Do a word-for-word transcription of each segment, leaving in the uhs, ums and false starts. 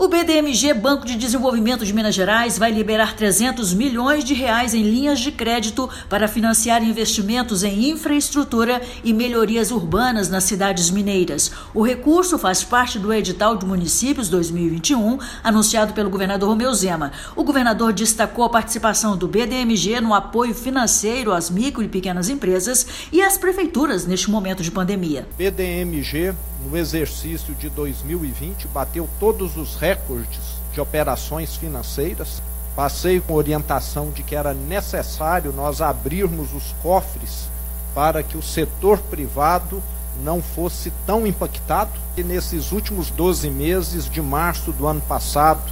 O B D M G, Banco de Desenvolvimento de Minas Gerais, vai liberar trezentos milhões de reais em linhas de crédito para financiar investimentos em infraestrutura e melhorias urbanas nas cidades mineiras. O recurso faz parte do edital de municípios dois mil e vinte e um, anunciado pelo governador Romeu Zema. O governador destacou a participação do B D M G no apoio financeiro às micro e pequenas empresas e às prefeituras neste momento de pandemia. B D M G, no exercício de dois mil e vinte, bateu todos os recordes de operações financeiras. Passei com orientação de que era necessário nós abrirmos os cofres para que o setor privado não fosse tão impactado. E nesses últimos doze meses, de março do ano passado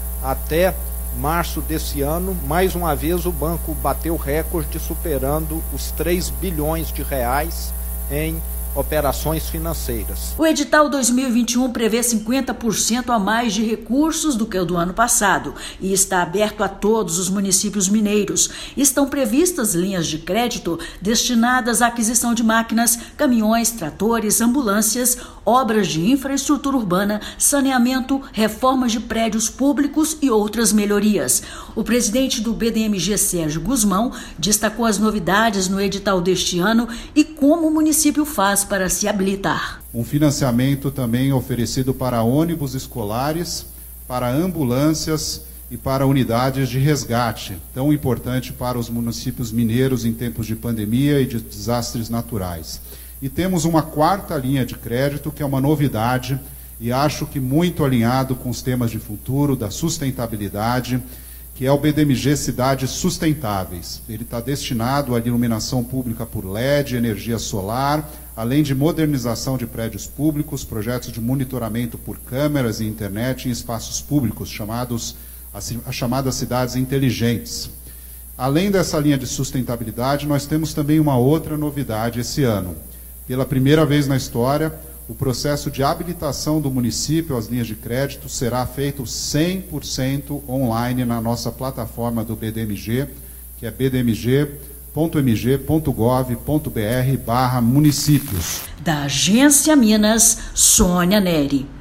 até março desse ano, mais uma vez o banco bateu recorde, superando os três bilhões de reais em operações financeiras. O edital dois mil e vinte e um prevê cinquenta por cento a mais de recursos do que o do ano passado e está aberto a todos os municípios mineiros. Estão previstas linhas de crédito destinadas à aquisição de máquinas, caminhões, tratores, ambulâncias, obras de infraestrutura urbana, saneamento, reformas de prédios públicos e outras melhorias. O presidente do B D M G, Sérgio Guzmão, destacou as novidades no edital deste ano e como o município faz para se habilitar. Um financiamento também oferecido para ônibus escolares, para ambulâncias e para unidades de resgate, tão importante para os municípios mineiros em tempos de pandemia e de desastres naturais. E temos uma quarta linha de crédito, que é uma novidade, e acho que muito alinhado com os temas de futuro, da sustentabilidade, que é o B D M G Cidades Sustentáveis. Ele está destinado à iluminação pública por L E D, energia solar, além de modernização de prédios públicos, projetos de monitoramento por câmeras e internet em espaços públicos, chamados, as chamadas cidades inteligentes. Além dessa linha de sustentabilidade, nós temos também uma outra novidade esse ano. Pela primeira vez na história, o processo de habilitação do município às linhas de crédito será feito cem por cento online na nossa plataforma do B D M G, que é b d m g ponto m g ponto gov ponto b r barra municípios. Da Agência Minas, Sônia Neri.